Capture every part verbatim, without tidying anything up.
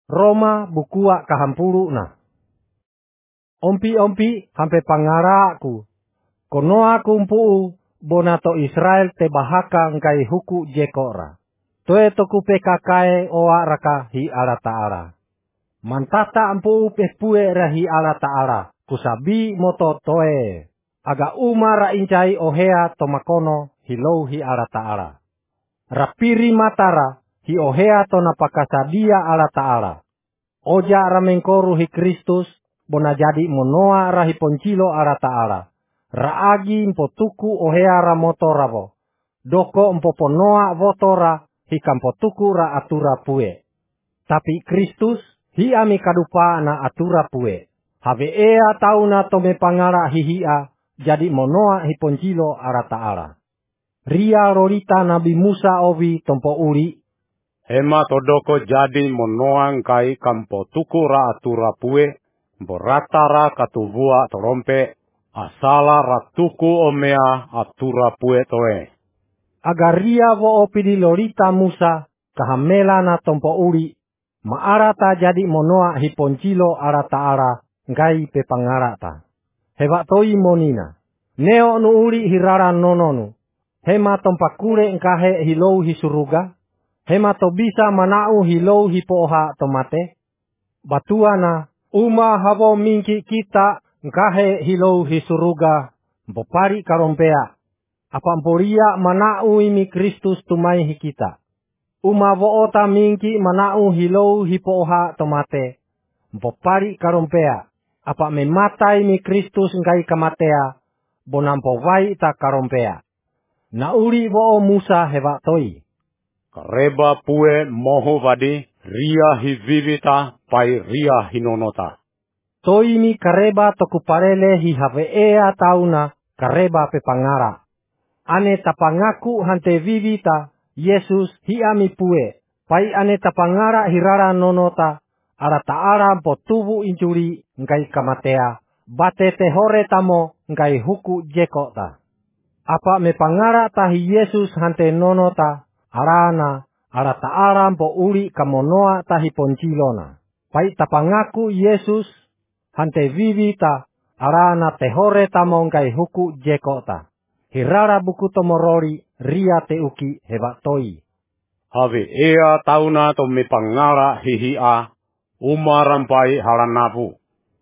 Roma bukua kahampuru na. Ompi-ompi hampe pangaraku. Konoa kumpuu bonato Israel te bahaka ngai huku jekora. Toe toku pekakae oa raka hi ala ta'ala. Mantata ampuu pepue rahi ala ta'ala. Kusabi moto toe. Aga umara incai ohea tomakono hilou hi ala ta'ala. Rapiri matara hi ohea tona pakasadia ala ta'ala. Oja ramengkoru hi Kristus bona jadi monoa rahi poncilo ala ta'ala. Raagi mpotuku ohea ramotoravo. Doko mpoponoa votora hi kampotuku ra atura pue. Tapi Kristus hi ami kadupa na atura pue. Have ea tauna tome pangara hihia jadi monoa hi poncilo ala ta'ala. Ria rorita Nabi Musa ovi tompo uri. Hema todoko jadi monoang kai kampo tukura atura pue, boratara katuvua torompe, asala ratuku omea atura pue toe. Agar ria vo opidi lorita Musa, kahamela na tompo uri, maarata jadi monoa hiponcilo ara ta'ara, ngai pepangarata. Heba toi monina, neo nu uri hirara nononu, hema tompakure nkahe hilou hisuruga, hema to bisa manau hilou hipoha tomate. Batuana, uma habo mingki kita nkahe hilou hisuruga, bopari karompea. Apa mporia manau imi Kristus tumai hikita. Uma voota mingki manau hilou hipoha tomate, bopari karompea. Apa memata imi Kristus ngai kamatea, bonampo vai ta karompea. Nauri vo Musa heba toi. Kareba pue moho vadi, ria hivivita pai ria hinonota. Toi mi kareba tokuparele hi have ea tauna kareba pepangara. Ane tapangaku hante vivita, Yesus hi ami pue. Pai ane tapangara hirara nonota, ara ta'ara potubu incuri ngai kamatea, bate te hore tamo ngai huku jekota. Apa me pangara tahi Yesus hante nonota, arana, ara ta'ara po uri kamonoa tahi poncilona. Pai tapangaku Yesus hante vivita, arana te hore tamo ngai huku jekota. Hirara buku tomorori ria te uki heba toi. Have ea tauna to me pangara hihia, umarampai halanapu.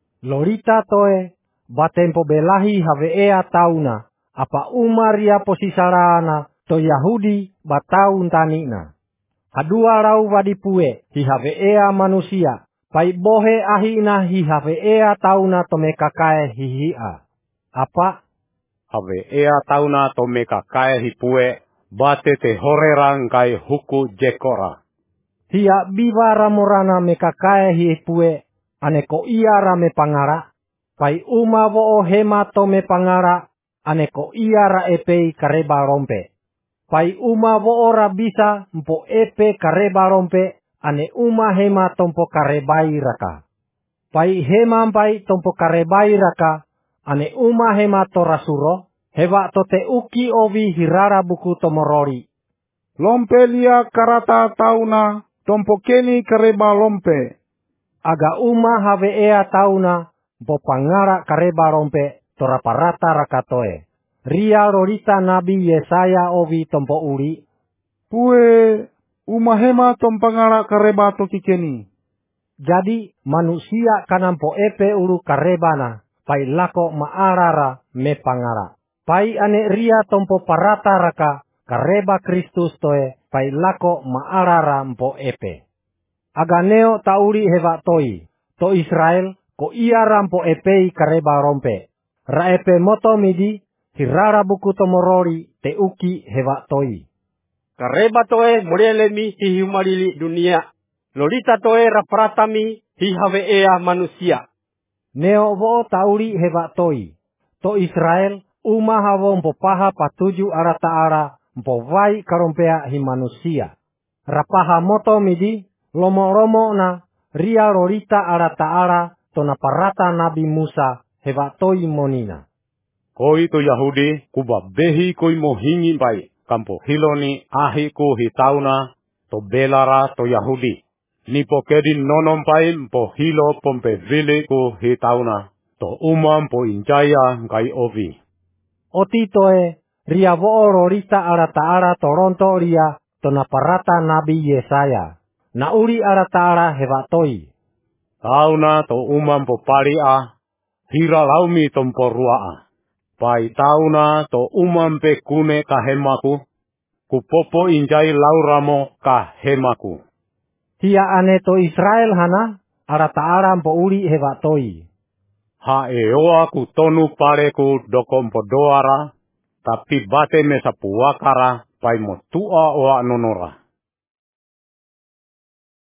Lorita toe, batempo belahi have ea tauna, apa umaria posisarana to Yahudi bataun tanina. Hadua rau vadipue hi have ea manusia, pai bohe ahina hi have ea tauna to me kakae hihia. Apa? Have ea tauna to me kakae hipue, bate te horerang kai huku jekora. Hia biva ramorana me kakae hipue, aneko ia rame pangara, pai uma vo hema to me pangara, aneko ia ra epei kareba rompe. Pai uma vo ora bisa mpo epe kareba rompe, ane uma hema tompo karebai raka. Pai hema pai tompo karebai raka, ane uma hema to rasuro, heba to te uki ovi hirara buku tomorori. Lompe lia karata tauna, tompo keni kareba lompe. Aga uma have ea tauna, bo pangara kareba rompe, toraparata rakatoe. Ria rorita Nabi Yesaya ovi tompo uri. Pue, umahema tompangara kareba toki keni. Jadi manusia kanampo epe uru karebana, pai lako maarara me pangara. Pai ane ria tompo parata raka, kareba Kristus toe, pai lako maarara mpo epe. Aganeo tauri heva toi, to Israel, ko ia rampo epei kareba rompe. Ra epe moto midi, hirara buku tomorori, te uki heva toi. Kareba toe morelemi hi humarili dunia. Lolita toe rapratami hi have ea manusia. Neo vo tauri heva toi, to Israel, uma havo mpo paha patuju ara ta'ara, mpo vai karompea hi manusia. Rapaha moto midi, lomo-romo na, ria rorita ara ta'ara, tona parata Nabi Musa, heva toi monina. Koi to Yahudi, kuba behi koi mohingi pai, kampo hiloni ahi ku hitauna, to belara to Yahudi. Nipo kedin nonom pai mpo hilo pompe vili ku hitauna. To umam po injaya kai ovi. Otitoe, ria vooro rita ara taara toronto ria tona parata nabi Yesaya. Na uri ara taara hevatoi. Tauna to umam po paria, hira laumi tompo ruaa. Pai tauna to umam pe kune kahemaku, kupopo injai lauramo kahemaku. Hia ane to Israel hana, ara taara mpo uri hevatoi. Ha eoa ku tonu pareku dokompo doara, tapi bate mesa puakara pai mo tua oa nonora.